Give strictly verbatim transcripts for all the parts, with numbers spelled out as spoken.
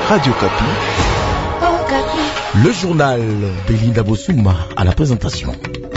Radio Kapi. Oh, Kapi. Le journal Belinda Bossouma à la présentation.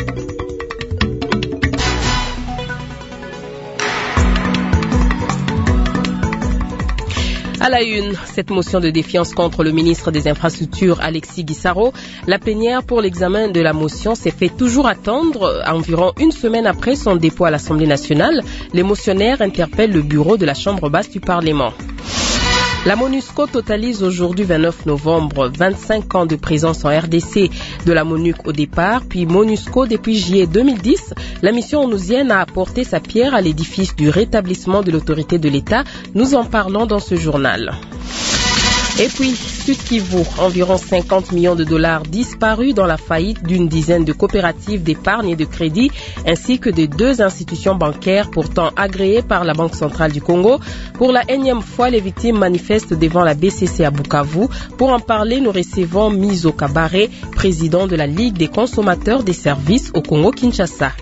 À la une, cette motion de défiance contre le ministre des Infrastructures, Alexis Guissaro. La plénière pour l'examen de la motion s'est fait toujours attendre. Environ une semaine après son dépôt à l'Assemblée nationale, les motionnaires interpellent le bureau de la Chambre basse du Parlement. La MONUSCO totalise aujourd'hui vingt-neuf novembre vingt-cinq ans de présence en R D C. De la MONUC au départ, puis MONUSCO depuis juillet deux mille dix, la mission onusienne a apporté sa pierre à l'édifice du rétablissement de l'autorité de l'État. Nous en parlons dans ce journal. Et puis, Sud Kivu, environ cinquante millions de dollars disparus dans la faillite d'une dizaine de coopératives d'épargne et de crédit, ainsi que de deux institutions bancaires pourtant agréées par la Banque centrale du Congo. Pour la énième fois, les victimes manifestent devant la B C C à Bukavu. Pour en parler, nous recevons Mizo Kabare, président de la Ligue des consommateurs des services au Congo-Kinshasa.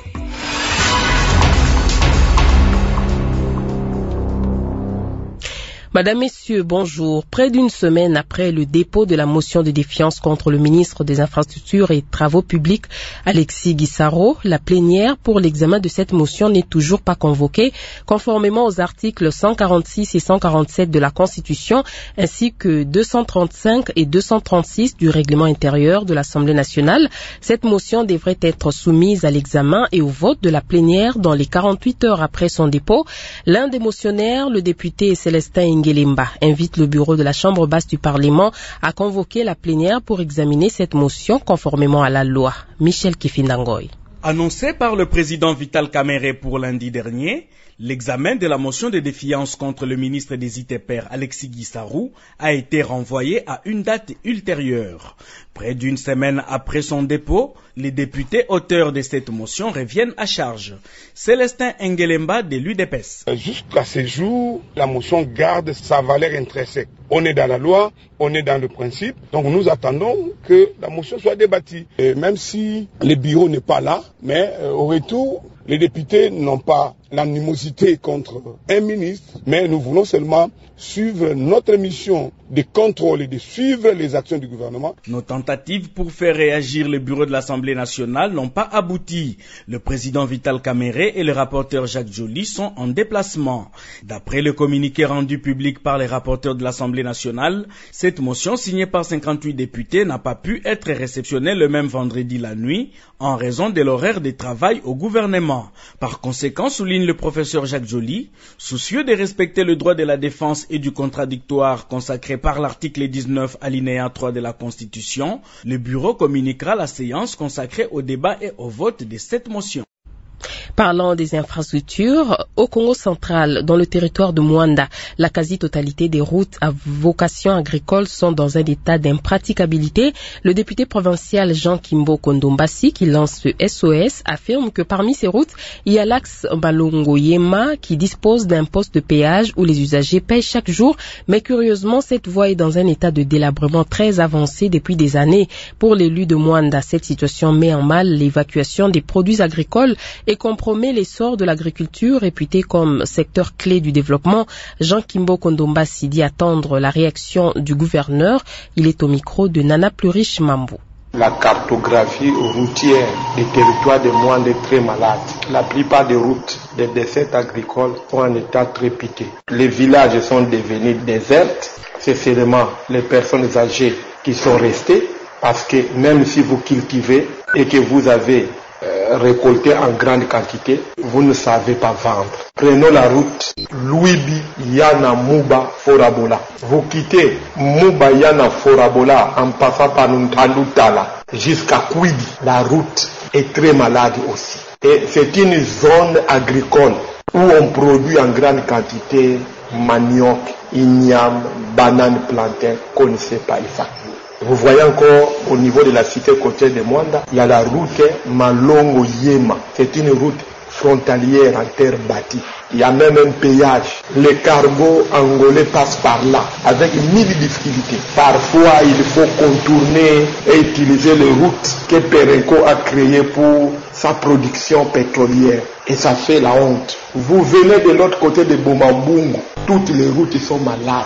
Madame, Messieurs, bonjour. Près d'une semaine après le dépôt de la motion de défiance contre le ministre des Infrastructures et Travaux publics, Alexis Guissaro, la plénière pour l'examen de cette motion n'est toujours pas convoquée, conformément aux articles cent quarante-six et cent quarante-sept de la Constitution, ainsi que deux cent trente-cinq et deux cent trente-six du règlement intérieur de l'Assemblée nationale. Cette motion devrait être soumise à l'examen et au vote de la plénière dans les quarante-huit heures après son dépôt. L'un des motionnaires, le député Célestin Ngelemba, invite le bureau de la Chambre basse du Parlement à convoquer la plénière pour examiner cette motion conformément à la loi. Michel Kifindangoy. Annoncé par le président Vital Kamerhe pour lundi dernier, l'examen de la motion de défiance contre le ministre des I T P R Alexis Guissaro a été renvoyé à une date ultérieure. Près d'une semaine après son dépôt, les députés auteurs de cette motion reviennent à charge. Célestin Ngelemba de l'U D P S. Jusqu'à ce jour, la motion garde sa valeur intrinsèque. On est dans la loi, on est dans le principe, donc nous attendons que la motion soit débattue. Et même si le bureau n'est pas là, mais euh, au retour, les députés n'ont pas l'animosité contre un ministre, mais nous voulons seulement suivre notre mission de contrôle et de suivre les actions du gouvernement. Nos tentatives pour faire réagir le bureau de l'Assemblée nationale n'ont pas abouti. Le président Vital Kamerhe et le rapporteur Jacques Joly sont en déplacement. D'après le communiqué rendu public par les rapporteurs de l'Assemblée nationale, cette motion signée par cinquante-huit députés n'a pas pu être réceptionnée le même vendredi la nuit en raison de l'horaire de travail au gouvernement. Par conséquent, souligne le professeur Jacques Joly, soucieux de respecter le droit de la défense et du contradictoire consacré par l'article dix-neuf alinéa trois de la Constitution, le bureau communiquera la séance consacrée au débat et au vote de cette motion. Parlant des infrastructures, au Congo central, dans le territoire de Mwanda, la quasi-totalité des routes à vocation agricole sont dans un état d'impraticabilité. Le député provincial Jean Kimbo Kondombasi, qui lance ce S O S, affirme que parmi ces routes, il y a l'axe Balongo-Yema qui dispose d'un poste de péage où les usagers payent chaque jour. Mais curieusement, cette voie est dans un état de délabrement très avancé depuis des années. Pour l'élu de Mwanda, cette situation met en mal l'évacuation des produits agricoles et compromet l'essor de l'agriculture réputée comme secteur clé du développement. Jean Kimbo Kondombasi dit attendre la réaction du gouverneur. Il est au micro de Nana Plurish Mambo. La cartographie routière des territoires de Mwanda est très malade. La plupart des routes des dessertes agricoles sont en état trépidé. Les villages sont devenus déserts. C'est seulement les personnes âgées qui sont restées parce que même si vous cultivez et que vous avez Euh, récolter en grande quantité, vous ne savez pas vendre. Prenons la route Louibi Yana Muba Forabola. Vous quittez Muba Yana Forabola en passant par Ntandutala jusqu'à Kwidi. La route est très malade aussi. Et c'est une zone agricole où on produit en grande quantité manioc, igname, banane, plantain qu'on ne sait pas évacuer. Vous voyez encore au niveau de la cité côtière de Mwanda, il y a la route Malongo-Yema. C'est une route frontalière en terre bâtie. Il y a même un péage. Les cargos angolais passent par là avec mille difficultés. Parfois, il faut contourner et utiliser les routes que Perenco a créées pour sa production pétrolière. Et ça fait la honte. Vous venez de l'autre côté de Bomambungu, toutes les routes sont malades.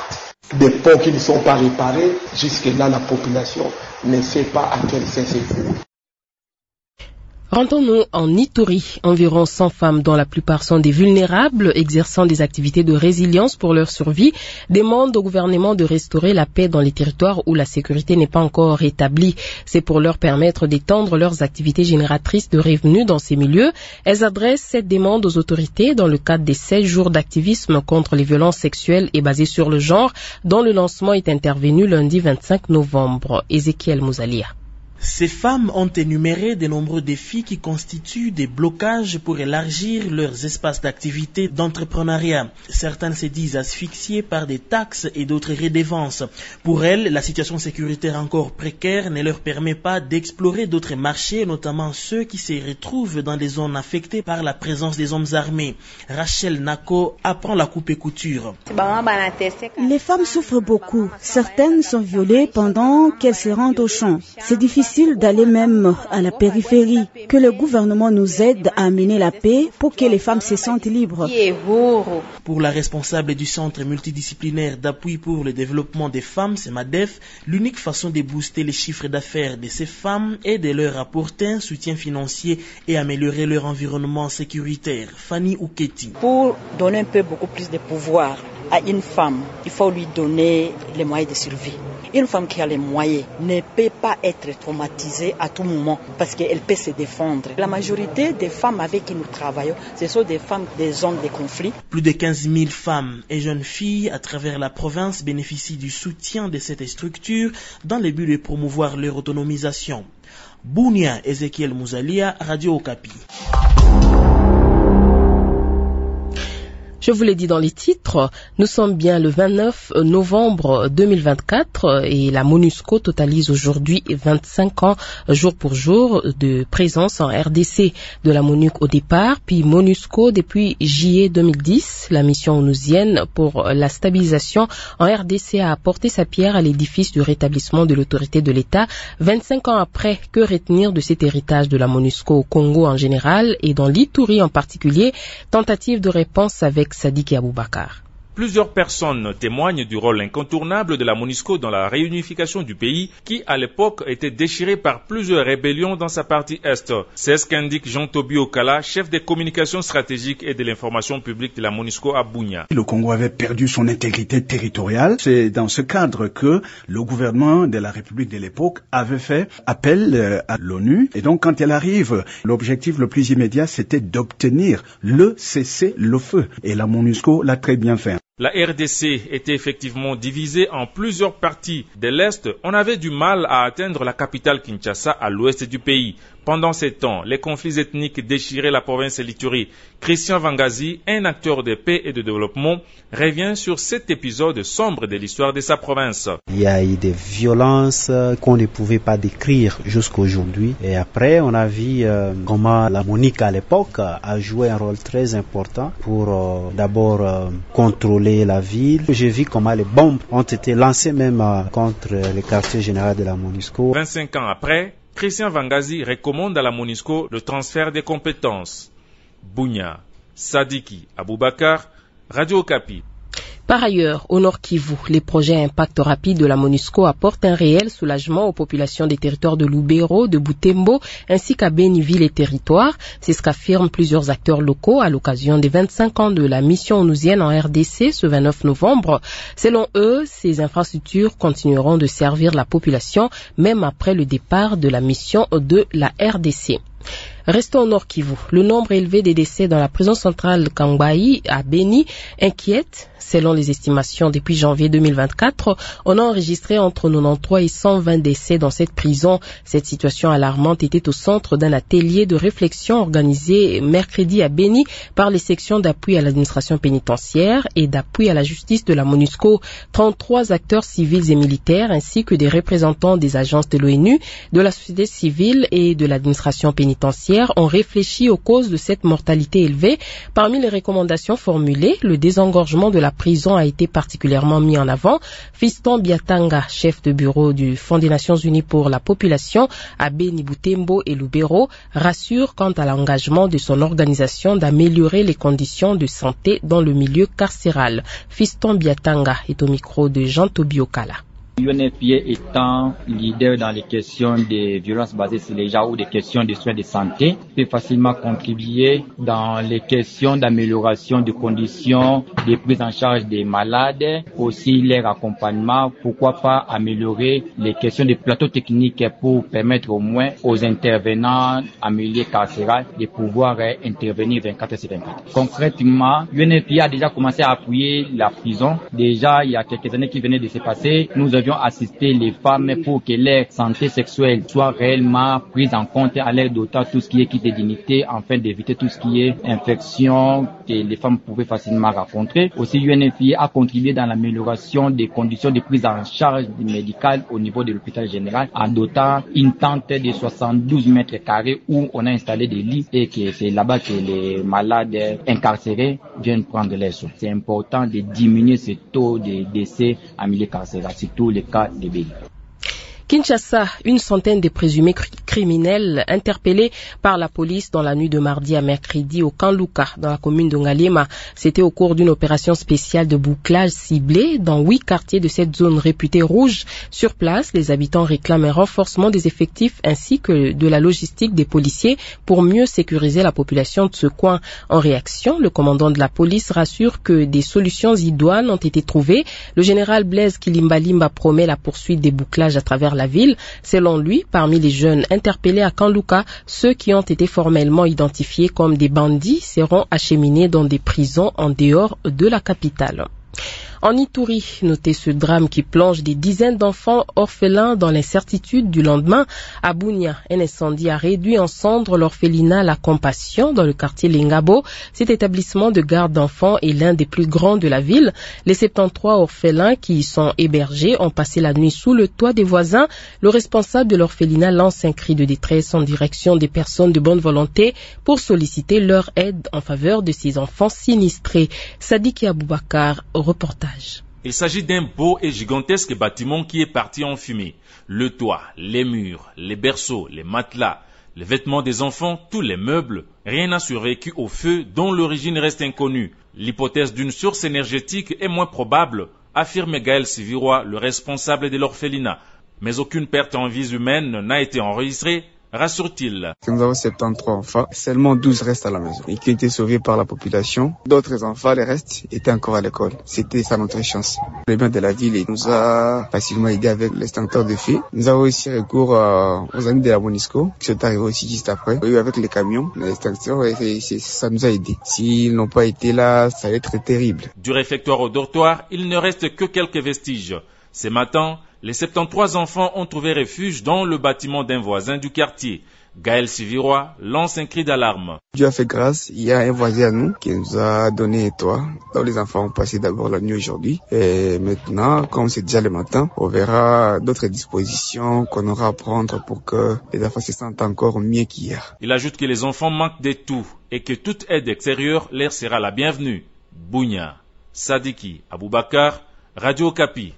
Des ponts qui ne sont pas réparés, jusque-là la population ne sait pas à quel sens c'est voué. Rentrons-nous en Ituri. Environ cent femmes, dont la plupart sont des vulnérables, exerçant des activités de résilience pour leur survie, demandent au gouvernement de restaurer la paix dans les territoires où la sécurité n'est pas encore établie. C'est pour leur permettre d'étendre leurs activités génératrices de revenus dans ces milieux. Elles adressent cette demande aux autorités dans le cadre des seize jours d'activisme contre les violences sexuelles et basées sur le genre, dont le lancement est intervenu lundi vingt-cinq novembre. Ézéchiel Mouzalia. Ces femmes ont énuméré de nombreux défis qui constituent des blocages pour élargir leurs espaces d'activité d'entrepreneuriat. Certaines se disent asphyxiées par des taxes et d'autres redevances. Pour elles, la situation sécuritaire encore précaire ne leur permet pas d'explorer d'autres marchés, notamment ceux qui se retrouvent dans des zones affectées par la présence des hommes armés. Rachel Nako apprend la coupe et couture. Les femmes souffrent beaucoup. Certaines sont violées pendant qu'elles se rendent au champ. C'est difficile d'aller même à la périphérie. Que le gouvernement nous aide à amener la paix pour que les femmes se sentent libres. Pour la responsable du Centre multidisciplinaire d'appui pour le développement des femmes, c'est MADEF, l'unique façon de booster les chiffres d'affaires de ces femmes est de leur apporter un soutien financier et améliorer leur environnement sécuritaire. Fanny Ouketi. Pour donner un peu beaucoup plus de pouvoir à une femme, il faut lui donner les moyens de survie. Une femme qui a les moyens ne peut pas être traumatisée à tout moment parce qu'elle peut se défendre. La majorité des femmes avec qui nous travaillons, ce sont des femmes des zones de conflit. Plus de quinze mille femmes et jeunes filles à travers la province bénéficient du soutien de cette structure dans le but de promouvoir leur autonomisation. Bounia, Ézéchiel Mouzalia, Radio Okapi. Je vous l'ai dit dans les titres, nous sommes bien le vingt-neuf novembre deux mille vingt-quatre et la MONUSCO totalise aujourd'hui vingt-cinq ans jour pour jour de présence en R D C. De la MONUC au départ, puis MONUSCO depuis juillet deux mille dix. La mission onusienne pour la stabilisation en R D C a apporté sa pierre à l'édifice du rétablissement de l'autorité de l'État. vingt-cinq ans après, que retenir de cet héritage de la MONUSCO au Congo en général et dans l'Ituri en particulier? Tentative de réponse avec Sadiki Aboubakar. Plusieurs personnes témoignent du rôle incontournable de la MONUSCO dans la réunification du pays qui, à l'époque, était déchiré par plusieurs rébellions dans sa partie Est. C'est ce qu'indique Jean-Tobi Okala, chef des communications stratégiques et de l'information publique de la MONUSCO à Bunia. Le Congo avait perdu son intégrité territoriale. C'est dans ce cadre que le gouvernement de la République de l'époque avait fait appel à l'ONU. Et donc, quand elle arrive, l'objectif le plus immédiat, c'était d'obtenir le cessez-le-feu. Et la MONUSCO l'a très bien fait. La R D C était effectivement divisée en plusieurs parties. De l'Est, on avait du mal à atteindre la capitale Kinshasa à l'ouest du pays. Pendant ces temps, les conflits ethniques déchiraient la province l'Ituri. Christian Vangazi, un acteur de paix et de développement, revient sur cet épisode sombre de l'histoire de sa province. Il y a eu des violences qu'on ne pouvait pas décrire jusqu'à aujourd'hui. Et après, on a vu euh, comment la MONUC à l'époque a joué un rôle très important pour euh, d'abord euh, contrôler la ville. J'ai vu comment les bombes ont été lancées même euh, contre le quartier général de la MONUSCO. vingt-cinq ans après, Christian Vangazi recommande à la MONUSCO le transfert des compétences. Bunia, Sadiki Aboubakar, Radio Okapi. Par ailleurs, au Nord Kivu, les projets à impact rapide de la MONUSCO apportent un réel soulagement aux populations des territoires de Lubero, de Butembo, ainsi qu'à Béniville et territoires. C'est ce qu'affirment plusieurs acteurs locaux à l'occasion des vingt-cinq ans de la mission onusienne en R D C ce vingt-neuf novembre. Selon eux, ces infrastructures continueront de servir la population même après le départ de la mission de la R D C. Restons au Nord Kivu. Le nombre élevé des décès dans la prison centrale Kangbayi à Béni inquiète. Selon les estimations, depuis janvier deux mille vingt-quatre, on a enregistré entre quatre-vingt-treize et cent vingt décès dans cette prison. Cette situation alarmante était au centre d'un atelier de réflexion organisé mercredi à Béni par les sections d'appui à l'administration pénitentiaire et d'appui à la justice de la MONUSCO. trente-trois acteurs civils et militaires ainsi que des représentants des agences de l'ONU, de la société civile et de l'administration pénitentiaire pénitentiaires ont réfléchi aux causes de cette mortalité élevée. Parmi les recommandations formulées, le désengorgement de la prison a été particulièrement mis en avant. Fiston Biatanga, chef de bureau du Fonds des Nations Unies pour la population à Beni Butembo et Lubero, rassure quant à l'engagement de son organisation d'améliorer les conditions de santé dans le milieu carcéral. Fiston Biatanga est au micro de Jean Tobiokala. U N F P A étant leader dans les questions de violences basées sur les genres ou des questions de soins de santé, peut facilement contribuer dans les questions d'amélioration des conditions de prise en charge des malades, aussi leur accompagnement, pourquoi pas améliorer les questions de plateaux techniques pour permettre au moins aux intervenants en milieu carcéral de pouvoir intervenir vingt-quatre heures sur vingt-quatre. Concrètement, U N F P A a déjà commencé à appuyer la prison. Déjà, il y a quelques années qui venaient de se passer, nous avions assisté les femmes pour que leur santé sexuelle soit réellement prise en compte à l'aide d'autant tout ce qui est kit de dignité afin d'éviter tout ce qui est infection que les femmes pouvaient facilement rencontrer. Aussi, U N F P A a contribué dans l'amélioration des conditions de prise en charge médicale au niveau de l'hôpital général en dotant une tente de soixante-douze mètres carrés où on a installé des lits et que c'est là-bas que les malades incarcérés viennent prendre les soins. C'est important de diminuer ce taux de décès en milieu carcéral, surtout les cas de Béli. Kinshasa, une centaine de présumés criminels interpellés par la police dans la nuit de mardi à mercredi au camp Luka, dans la commune de Ngaliema. C'était au cours d'une opération spéciale de bouclage ciblée dans huit quartiers de cette zone réputée rouge. Sur place, les habitants réclament un renforcement des effectifs ainsi que de la logistique des policiers pour mieux sécuriser la population de ce coin. En réaction, le commandant de la police rassure que des solutions idoines ont été trouvées. Le général Blaise Kilimbalimba promet la poursuite des bouclages à travers la ville. Selon lui, parmi les jeunes interpellés à Kanluka, ceux qui ont été formellement identifiés comme des bandits seront acheminés dans des prisons en dehors de la capitale. En Ituri, notez ce drame qui plonge des dizaines d'enfants orphelins dans l'incertitude du lendemain. À Bunia, un incendie a réduit en cendres l'orphelinat La Compassion dans le quartier Lengabo. Cet établissement de garde d'enfants est l'un des plus grands de la ville. Les soixante-treize orphelins qui y sont hébergés ont passé la nuit sous le toit des voisins. Le responsable de l'orphelinat lance un cri de détresse en direction des personnes de bonne volonté pour solliciter leur aide en faveur de ces enfants sinistrés. Sadiki Aboubakar, reportage. Il s'agit d'un beau et gigantesque bâtiment qui est parti en fumée. Le toit, les murs, les berceaux, les matelas, les vêtements des enfants, tous les meubles, rien n'a survécu au feu dont l'origine reste inconnue. L'hypothèse d'une source énergétique est moins probable, affirme Gaël Sivirois, le responsable de l'orphelinat. Mais aucune perte en vies humaines n'a été enregistrée, rassure-t-il. Nous avons soixante-treize enfants, seulement douze restent à la maison et qui ont été sauvés par la population. D'autres enfants, les restes, étaient encore à l'école. C'était ça notre chance. Le maire de la ville nous a facilement aidé avec l'extincteur de feu. Nous avons aussi recours euh, aux amis de la Monisco qui sont arrivés aussi juste après. Et avec les camions, l'extincteur, ça nous a aidés. S'ils n'ont pas été là, ça allait être terrible. Du réfectoire au dortoir, il ne reste que quelques vestiges. Ce matin, les soixante-treize enfants ont trouvé refuge dans le bâtiment d'un voisin du quartier. Gaël Sivirois lance un cri d'alarme. Dieu a fait grâce, il y a un voisin à nous qui nous a donné un toit. Donc les enfants ont passé d'abord la nuit aujourd'hui. Et maintenant, comme c'est déjà le matin, on verra d'autres dispositions qu'on aura à prendre pour que les enfants se sentent encore mieux qu'hier. Il ajoute que les enfants manquent de tout et que toute aide extérieure leur sera la bienvenue. Bunia, Sadiki Aboubakar, Radio Okapi.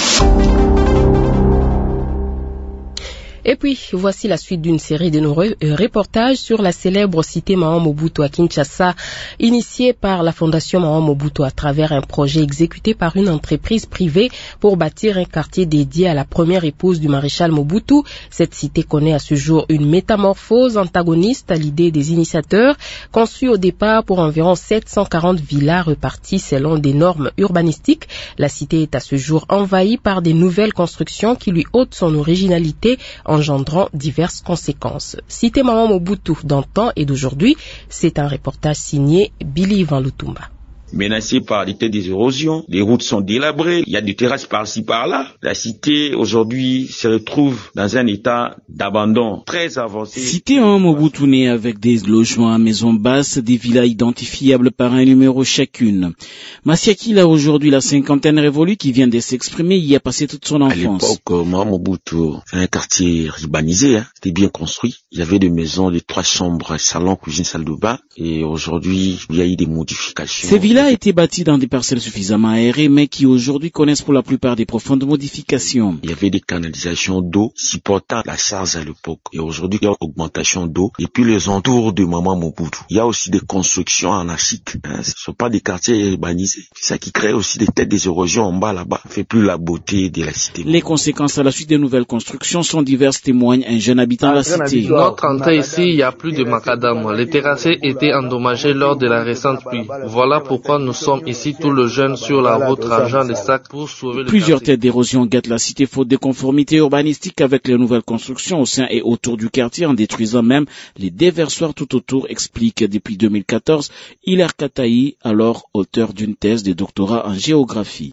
Et puis, voici la suite d'une série de nos reportages sur la célèbre cité Mama Mobutu à Kinshasa, initiée par la Fondation Mama Mobutu à travers un projet exécuté par une entreprise privée pour bâtir un quartier dédié à la première épouse du maréchal Mobutu. Cette cité connaît à ce jour une métamorphose antagoniste à l'idée des initiateurs, conçue au départ pour environ sept cent quarante villas reparties selon des normes urbanistiques. La cité est à ce jour envahie par des nouvelles constructions qui lui ôtent son originalité engendrant diverses conséquences. Cité Mama Mobutu d'antan et d'aujourd'hui, c'est un reportage signé Billy Van Lutumba. menacée par des terres d'érosion. Les routes sont délabrées. Il y a des terrasses par-ci par-là. La cité aujourd'hui se retrouve dans un état d'abandon très avancé. Cité en Mobutu avec des logements à maison basse, des villas identifiables par un numéro chacune. Masiaki a aujourd'hui la cinquantaine révolue qui vient de s'exprimer, y a passé toute son enfance. À l'époque, moi, Mobutu, c'est un quartier urbanisé, hein. C'était bien construit. Il y avait des maisons de trois chambres, salon, cuisine, salle de bain. Et aujourd'hui, il y a eu des modifications. Ces villas étaient bâties dans des parcelles suffisamment aérées, mais qui aujourd'hui connaissent pour la plupart des profondes modifications. Il y avait des canalisations d'eau supportant la charge à l'époque. Et aujourd'hui, il y a une augmentation d'eau. Et puis les entours de Maman Mobutu. Il y a aussi des constructions anarchiques. Hein. Ce ne sont pas des quartiers urbanisés. C'est ça qui crée aussi des têtes d'érosion en bas là-bas. Ça fait plus la beauté de la cité. Les conséquences à la suite des nouvelles constructions sont diverses, témoigne un jeune habitant de la cité. Notre entrée ici, il n'y a plus de macadam. Les terrassés étaient endommagés lors de la récente pluie. Voilà pourquoi nous sommes ici tous les jeunes sur la route rangeant les sacs pour sauver le Plusieurs quartier. têtes d'érosion guettent la cité faute de conformité urbanistique avec les nouvelles constructions au sein et autour du quartier, en détruisant même les déversoirs tout autour, explique depuis deux mille quatorze Hilaire Kataï, alors auteur d'une thèse de doctorat en géographie.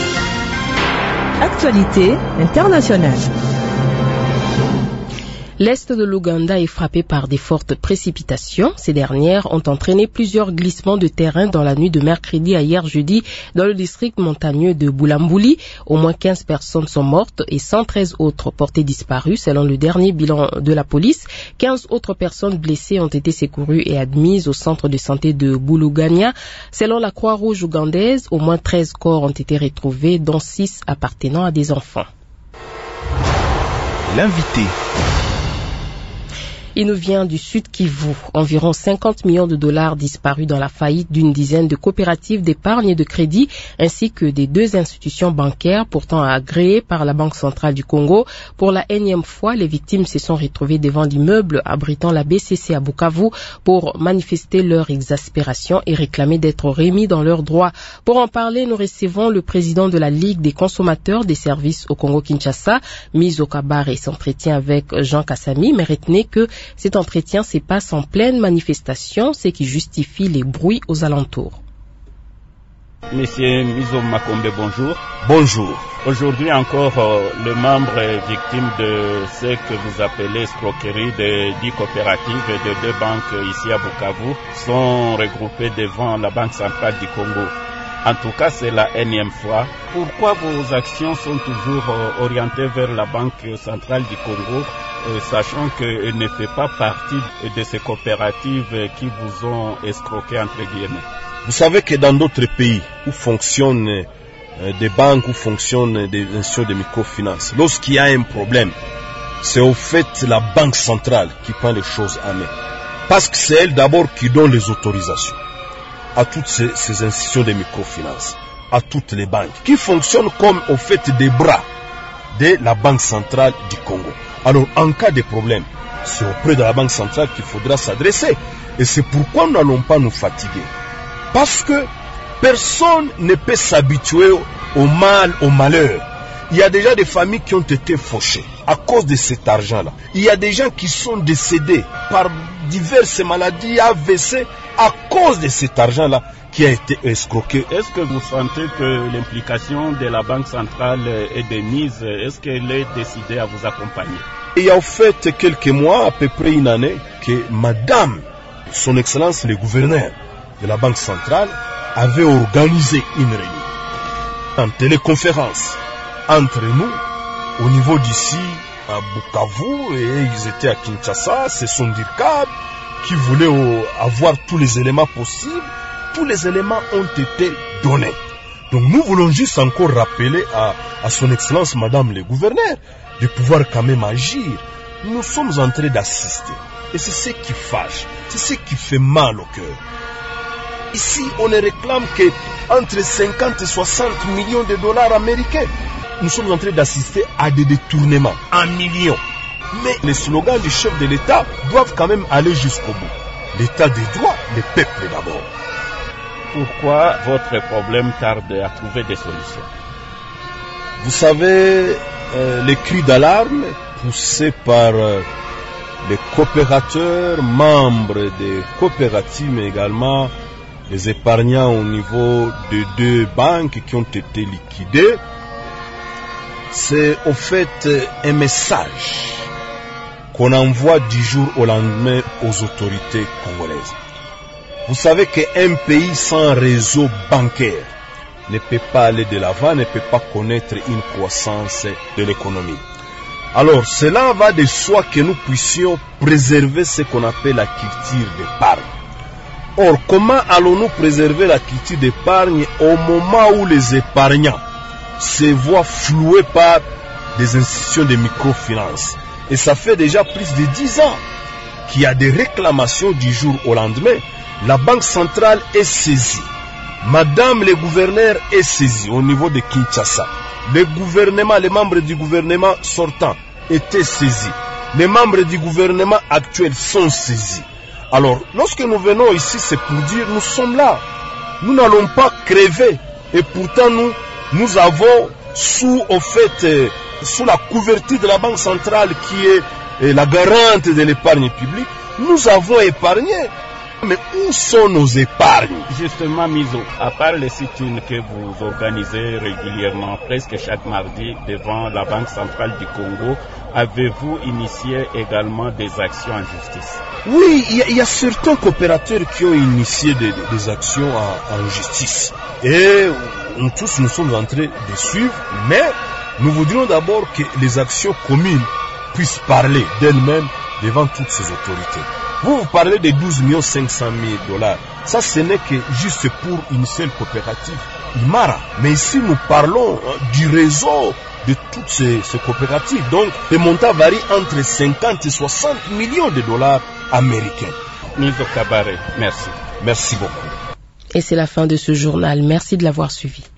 Actualité internationale. L'est de l'Ouganda est frappé par des fortes précipitations. Ces dernières ont entraîné plusieurs glissements de terrain dans la nuit de mercredi à hier jeudi dans le district montagneux de Bulambuli. Au moins quinze personnes sont mortes et cent treize autres portées disparues selon le dernier bilan de la police. quinze autres personnes blessées ont été secourues et admises au centre de santé de Bulugania. Selon la Croix-Rouge ougandaise, au moins treize corps ont été retrouvés, dont six appartenant à des enfants. L'invité. Il nous vient du Sud Kivu. Environ cinquante millions de dollars disparus dans la faillite d'une dizaine de coopératives d'épargne et de crédit, ainsi que des deux institutions bancaires pourtant agréées par la Banque centrale du Congo. Pour la énième fois, les victimes se sont retrouvées devant l'immeuble abritant la B C C à Bukavu pour manifester leur exaspération et réclamer d'être remis dans leurs droits. Pour en parler, nous recevons le président de la Ligue des consommateurs des services au Congo-Kinshasa, Mizo Kabare, s'entretient avec Jean Kassami, mais retenez que cet entretien se passe en pleine manifestation, ce qui justifie les bruits aux alentours. Monsieur Mizo Makombe, bonjour. Bonjour. Aujourd'hui encore, euh, les membres victimes de ce que vous appelez escroquerie de dix coopératives et de deux banques ici à Bukavu sont regroupés devant la Banque centrale du Congo. En tout cas, c'est la énième fois. Pourquoi vos actions sont toujours euh, orientées vers la Banque centrale du Congo, euh, sachant qu'elle ne fait pas partie de ces coopératives qui vous ont escroqué, entre guillemets? Vous savez que dans d'autres pays où fonctionnent euh, des banques, où fonctionnent des institutions de microfinance, lorsqu'il y a un problème, c'est au fait la Banque centrale qui prend les choses en main. Parce que c'est elle d'abord qui donne les autorisations à toutes ces, ces institutions de microfinance, à toutes les banques, qui fonctionnent comme au fait des bras de la Banque centrale du Congo. Alors, en cas de problème, c'est auprès de la Banque centrale qu'il faudra s'adresser. Et c'est pourquoi nous n'allons pas nous fatiguer. Parce que personne ne peut s'habituer au mal, au malheur. Il y a déjà des familles qui ont été fauchées à cause de cet argent-là. Il y a des gens qui sont décédés par diverses maladies, A V C, à cause de cet argent-là qui a été escroqué. Est-ce que vous sentez que l'implication de la Banque centrale est de mise? Est-ce qu'elle est décidée à vous accompagner? Il y a au fait quelques mois, à peu près une année, que Madame, Son Excellence le gouverneur de la Banque centrale, avait organisé une réunion en téléconférence entre nous, au niveau d'ici, à Bukavu, et ils étaient à Kinshasa, c'est son D I R C A B qui voulait avoir tous les éléments possibles. Tous les éléments ont été donnés. Donc nous voulons juste encore rappeler à, à son Excellence Madame le gouverneur de pouvoir quand même agir. Nous sommes en train d'assister. Et c'est ce qui fâche, c'est ce qui fait mal au cœur. Ici, on ne réclame que entre cinquante et soixante millions de dollars américains. Nous sommes en train d'assister à des détournements en millions. Mais les slogans du chef de l'État doivent quand même aller jusqu'au bout. L'État des droits, le peuple d'abord. Pourquoi votre problème tarde à trouver des solutions? Vous savez, euh, les cris d'alarme poussés par euh, les coopérateurs, membres des coopératives, mais également les épargnants au niveau de deux banques qui ont été liquidées, c'est au fait un message qu'on envoie du jour au lendemain aux autorités congolaises. Vous savez qu'un pays sans réseau bancaire ne peut pas aller de l'avant, ne peut pas connaître une croissance de l'économie. Alors, cela va de soi que nous puissions préserver ce qu'on appelle la culture d'épargne. Or, comment allons-nous préserver la culture d'épargne au moment où les épargnants se voient floués par des institutions de microfinance? Et ça fait déjà plus de dix ans qu'il y a des réclamations du jour au lendemain. La Banque centrale est saisie. Madame le gouverneur est saisi au niveau de Kinshasa. Le gouvernement, les membres du gouvernement sortant étaient saisis. Les membres du gouvernement actuel sont saisis. Alors, lorsque nous venons ici, c'est pour dire nous sommes là. Nous n'allons pas crever. Et pourtant, nous, nous avons sous, au fait, euh, sous la couverture de la Banque centrale qui est euh, la garante de l'épargne publique, nous avons épargné. Mais où sont nos épargnes? Justement, Mizo, à part les sit-ins que vous organisez régulièrement, presque chaque mardi, devant la Banque centrale du Congo, avez-vous initié également des actions en justice? Oui, il y, y a certains coopérateurs qui ont initié des, des actions en, en justice. Et nous tous, nous sommes en train de suivre, mais nous voudrions d'abord que les actions communes puissent parler d'elles-mêmes devant toutes ces autorités. Vous, vous parlez de douze millions cinq cent mille dollars. Ça, ce n'est que juste pour une seule coopérative, Imara. Mais ici, nous parlons du réseau de toutes ces, ces coopératives. Donc, les montants varient entre cinquante et soixante millions de dollars américains. Mizo Kabare, merci. Merci beaucoup. Et c'est la fin de ce journal. Merci de l'avoir suivi.